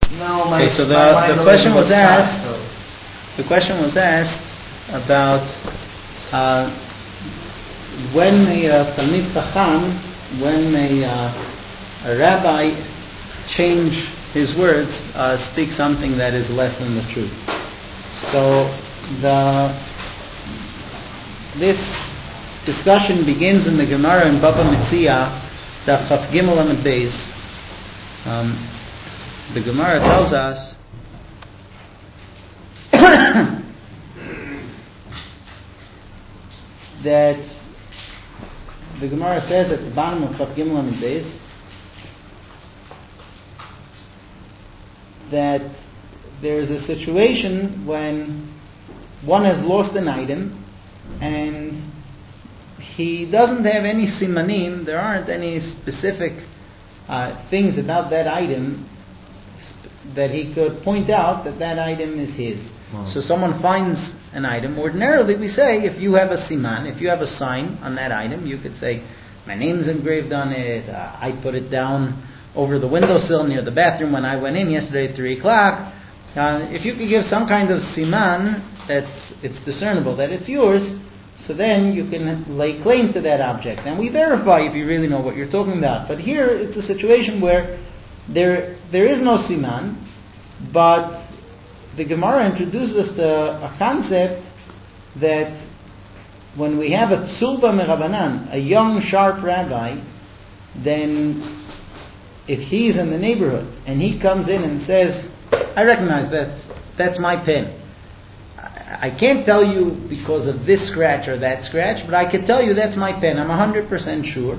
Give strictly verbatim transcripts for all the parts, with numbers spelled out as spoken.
No, my, okay, so the, my the question was asked. So. The question was asked about uh, when may a Talmid Chacham, when may uh, a rabbi change his words, uh, speak something that is less than the truth. So the this discussion begins in the Gemara in Baba Metzia, the Chaf Gimel Amud Beis. Um, the Gemara tells us that the Gemara says at the bottom of Chaf Gimel Amud Beis that there's a situation when one has lost an item and he doesn't have any simanim, there aren't any specific uh, things about that item sp- that he could point out that that item is his. Wow. So someone finds an item. Ordinarily we say if you have a siman, if you have a sign on that item, you could say, my name's engraved on it, uh, I put it down over the windowsill near the bathroom when I went in yesterday at three o'clock. Uh, if you could give some kind of siman that's it's discernible that it's yours, so then you can lay claim to that object. And we verify if you really know what you're talking about. But here it's a situation where there there is no siman, but the Gemara introduces us to a concept that when we have a tzulba merabanan, a young sharp rabbi, then if he's in the neighborhood and he comes in and says, I recognize that that's my pen. I can't tell you because of this scratch or that scratch, but I can tell you that's my pen. I'm one hundred percent sure.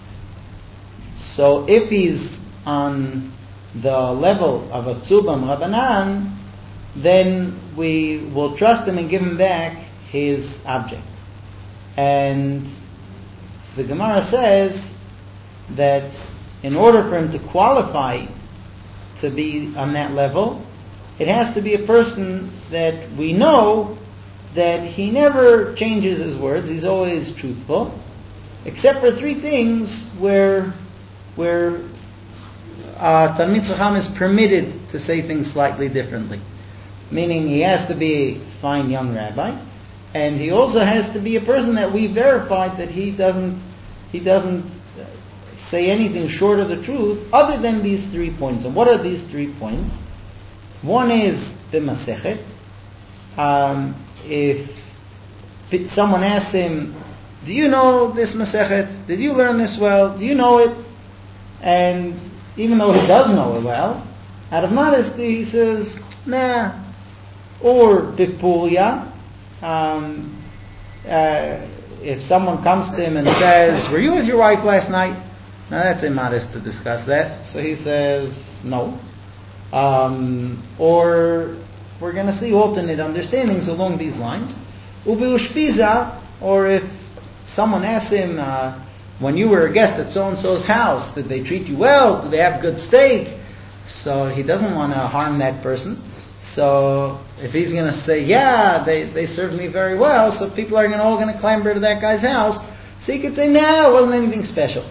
So if he's on the level of a tzubam rabanan, then we will trust him and give him back his object. And the Gemara says that in order for him to qualify to be on that level, it has to be a person that we know that he never changes his words, he's always truthful, except for three things where where uh, Talmid Chacham is permitted to say things slightly differently. Meaning he has to be a fine young rabbi, and he also has to be a person that we verified that he doesn't he doesn't say anything short of the truth other than these three points. And what are these three points? One is the Masechet. Um, if someone asks him, do you know this Masechet? Did you learn this well? Do you know it? And even though he does know it well, out of modesty he says, nah. Or Bipulia. Um, uh, if someone comes to him and says, were you with your wife last night? Now that's immodest to discuss that. So he says, no. Um, or we're going to see alternate understandings along these lines. Ubi ushpiza, or if someone asks him, uh, when you were a guest at so-and-so's house, did they treat you well? Do they have good steak? So he doesn't want to harm that person. So if he's going to say, yeah, they, they served me very well, so people are gonna, all going to clamber to that guy's house. So he could say, no, it wasn't anything special.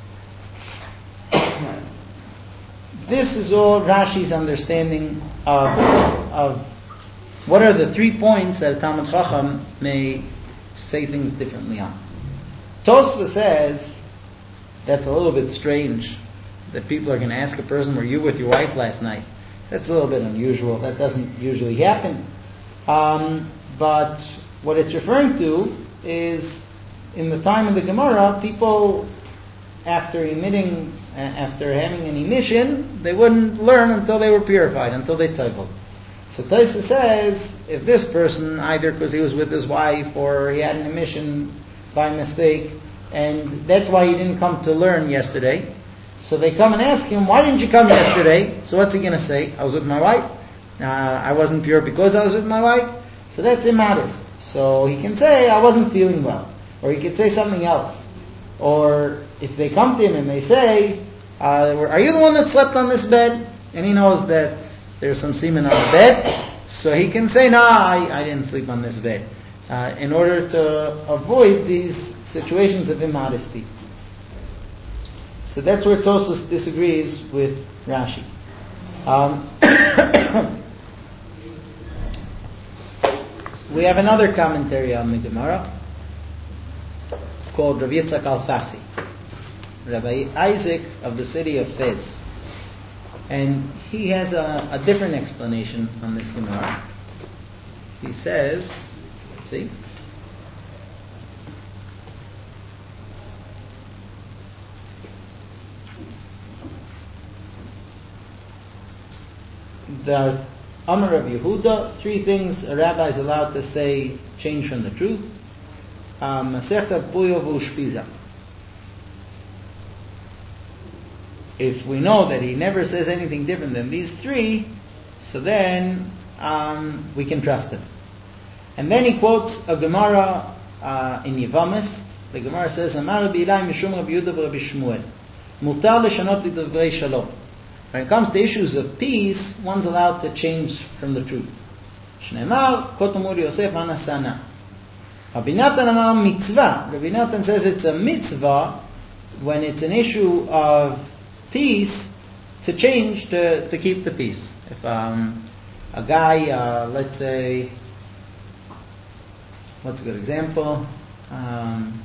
This is all Rashi's understanding of, of what are the three points that a Talmid Chacham may say things differently on. Tosfos says that's a little bit strange that people are going to ask a person, were you with your wife last night? That's a little bit unusual. That doesn't usually happen. Um, but what it's referring to is in the time of the Gemara, people after emitting, uh, after having an emission, they wouldn't learn until they were purified, until they taival. So Tosfos says, if this person, either because he was with his wife or he had an emission by mistake, and that's why he didn't come to learn yesterday, so they come and ask him, why didn't you come yesterday? So what's he going to say? I was with my wife. Uh, I wasn't pure because I was with my wife. So that's immodest. So he can say, I wasn't feeling well. Or he could say something else. Or if they come to him and they say, uh, are you the one that slept on this bed? And he knows that there's some semen on the bed. So he can say, no, I, I didn't sleep on this bed. Uh, in order to avoid these situations of immodesty. So that's where Tosfos disagrees with Rashi. Um, We have another commentary on the Gemara called Rav Yitzchak Alfasi, Rabbi Isaac of the city of Fez, and he has a, a different explanation on this Gemara. He says, let's see. The Amar of Yehuda, three things a rabbi is allowed to say change from the truth. Masechta Puyo v'Ushpiza. If we know that he never says anything different than these three, so then um, we can trust him. And then he quotes a Gemara uh, in Yevamis. The Gemara says, Amar b'ilai mishum Rabbi Yehuda v'Rabbi Shmuel, mutar leshanot lidavrei shalom. When it comes to issues of peace, one's allowed to change from the truth. Shneimar, kotomur Yosef anasana. Rabbi Natan amar mitzvah. Rabbi Natan says it's a mitzvah when it's an issue of peace to change to, to keep the peace. If um, a guy, uh, let's say, what's a good example? Um,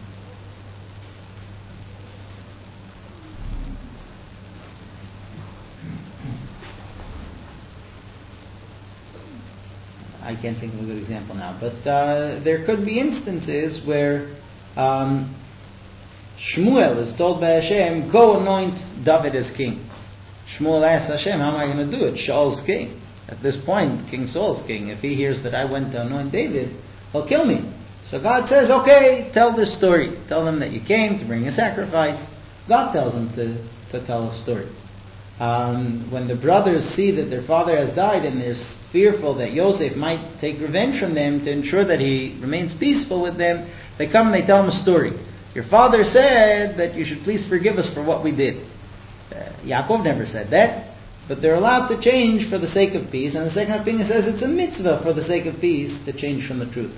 I can't think of a good example now, but uh, there could be instances where um, Shmuel is told by Hashem, go anoint David as king. Shmuel asks Hashem, how am I going to do it? Shaul's king. At this point, King Saul's king. If he hears that I went to anoint David, he'll kill me. So God says, okay, tell this story. Tell them that you came to bring a sacrifice. God tells them to, to tell a story. Um, when the brothers see that their father has died and they're fearful that Yosef might take revenge from them to ensure that he remains peaceful with them, they come and they tell him a story. Your father said that you should please forgive us for what we did. Uh, Yaakov never said that, but they're allowed to change for the sake of peace, and the second opinion says it's a mitzvah for the sake of peace to change from the truth.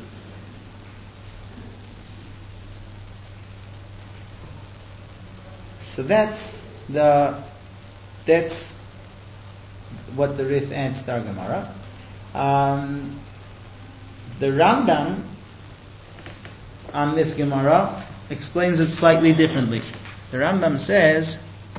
So that's the that's what the Rif adds to our Gemara. Um, the Rambam on this Gemara explains it slightly differently. The Rambam says,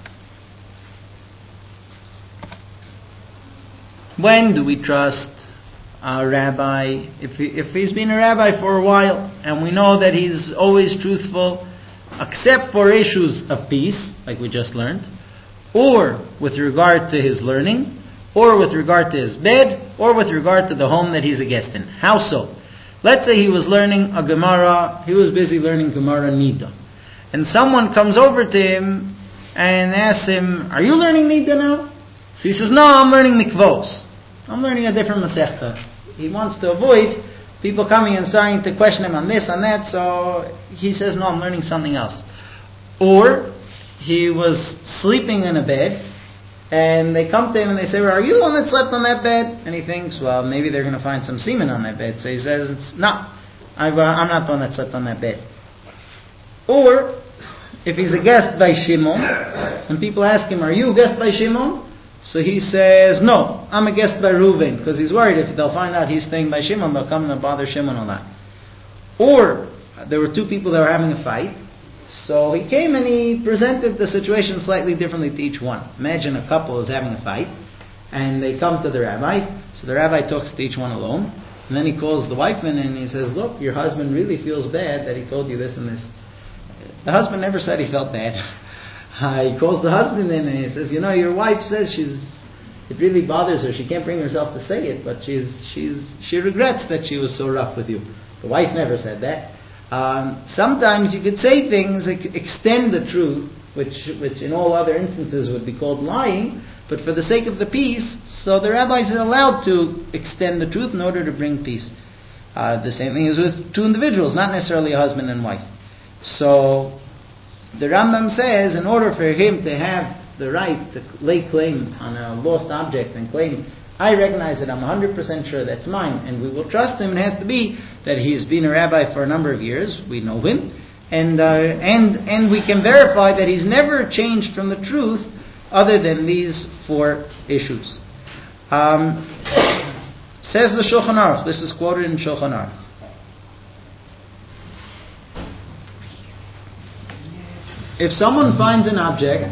when do we trust a rabbi? If, he, if he's been a rabbi for a while and we know that he's always truthful, except for issues of peace, like we just learned, or with regard to his learning, or with regard to his bed, or with regard to the home that he's a guest in. How so? Let's say he was learning a Gemara, he was busy learning Gemara Nida. And someone comes over to him and asks him, are you learning Nida now? So he says, no, I'm learning Mikvos. I'm learning a different Masechta. He wants to avoid people coming and starting to question him on this, on that, so he says, no, I'm learning something else. Or he was sleeping in a bed, and they come to him and they say, well, are you the one that slept on that bed? And he thinks, well, maybe they're going to find some semen on that bed. So he says, no, I've, uh, I'm not the one that slept on that bed. Or, if he's a guest by Shimon, and people ask him, are you a guest by Shimon? So he says, no, I'm a guest by Reuven, because he's worried if they'll find out he's staying by Shimon, they'll come and bother Shimon a lot. Or, there were two people that were having a fight, so he came and he presented the situation slightly differently to each one. Imagine a couple is having a fight, and they come to the rabbi, so the rabbi talks to each one alone, and then he calls the wife in and he says, look, your husband really feels bad that he told you this and this. The husband never said he felt bad. Uh, he calls the husband in and he says, you know, your wife says she's, it really bothers her. She can't bring herself to say it, but she's, she's, she regrets that she was so rough with you. The wife never said that. Um, sometimes you could say things, ex- extend the truth, which, which in all other instances would be called lying, but for the sake of the peace, so the rabbis are allowed to extend the truth in order to bring peace. Uh, the same thing is with two individuals, not necessarily a husband and wife. So, the Rambam says, in order for him to have the right to lay claim on a lost object and claim, I recognize that I'm one hundred percent sure that's mine, and we will trust him, it has to be that he's been a rabbi for a number of years, we know him, and uh, and and we can verify that he's never changed from the truth other than these four issues. Um, says the Shulchan Aruch. This is quoted in Shulchan Aruch. If someone finds an object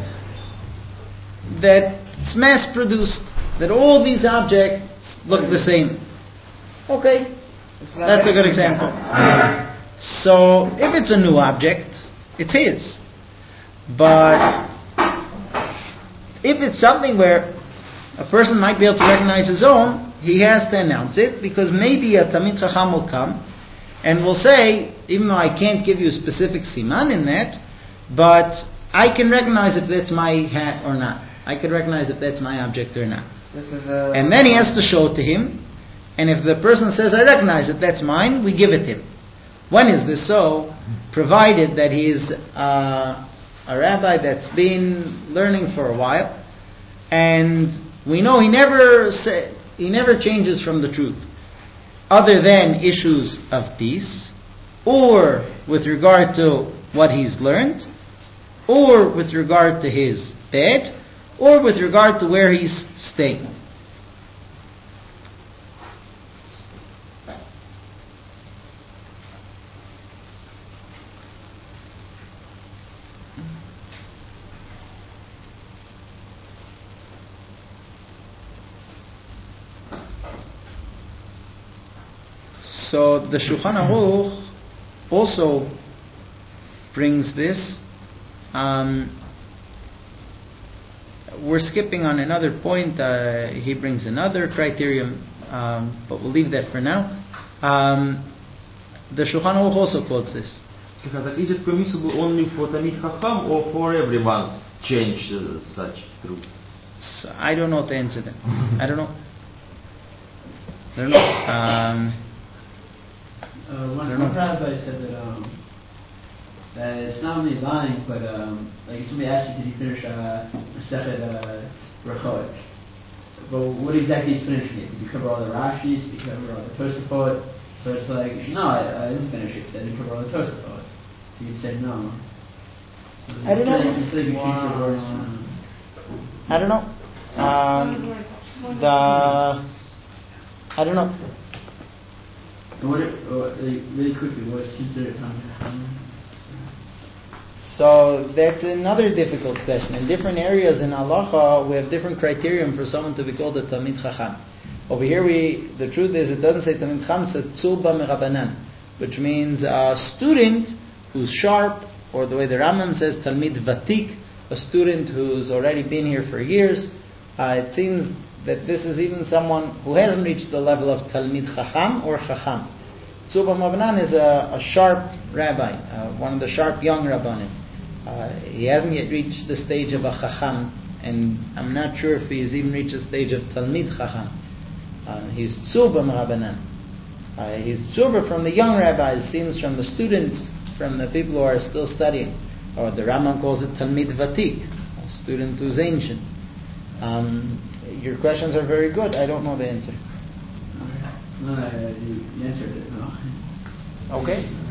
that's mass-produced, that all these objects look the same, okay, that's a good example. So, if it's a new object, it's his. But if it's something where a person might be able to recognize his own, he has to announce it, because maybe a Talmid Chacham will come and will say, even though I can't give you a specific siman in that, but I can recognize if that's my hat or not. I can recognize if that's my object or not. This is a and then he has to show it to him. And if the person says, I recognize it, that's mine, we give it him. When is this so? Provided that he is uh, a rabbi that's been learning for a while, and we know he never say, he never changes from the truth, other than issues of peace, or with regard to what he's learned, or with regard to his bed, or with regard to where he's staying. So the Shulchan Aruch also brings this. Um, we're skipping on another point. Uh, he brings another criterion, um, but we'll leave that for now. Um, the Shulchan Aruch also quotes this. Because is it permissible only for Talmid Chacham or for everyone change uh, such truth? So I don't know how to answer that. I don't know. I don't know. Um, Uh, one, one rabbi said that um, that it's not only lying, but um, like if somebody asks you, did you finish uh, Masechet uh, Brachot? But what exactly is finishing it? Did you cover all the Rashis? Did you cover all the Tosafot? So it's like, no, I, I didn't finish it. I didn't cover all the Tosafot. So you said no. So I don't know. Instead of you change the words. Um, I don't know. Um, the I don't know. What it, uh, really quickly, what's considered Talmid? So that's another difficult question. In different areas in halacha, we have different criterion for someone to be called a Talmid Chacham. Over here, we the truth is it doesn't say Talmid Chacham, it says Tzuba Merabanan, which means a student who's sharp, or the way the Rambam says Talmid Vatik, a student who's already been here for years. Uh, it seems that this is even someone who hasn't reached the level of Talmid Chacham or Chacham. Tzuba Merabanan is a, a sharp rabbi, uh, one of the sharp young rabbanim. Uh, he hasn't yet reached the stage of a Chacham, and I'm not sure if he's even reached the stage of Talmid Chacham. Uh, he's Tzuba Merabanan. Uh, he's Tzuba from the young rabbis, seems from the students, from the people who are still studying. Or the Rambam calls it Talmid Vatik, a student who's ancient. Um, your questions are very good. I don't know the answer. No, no, you answered it. No. Okay.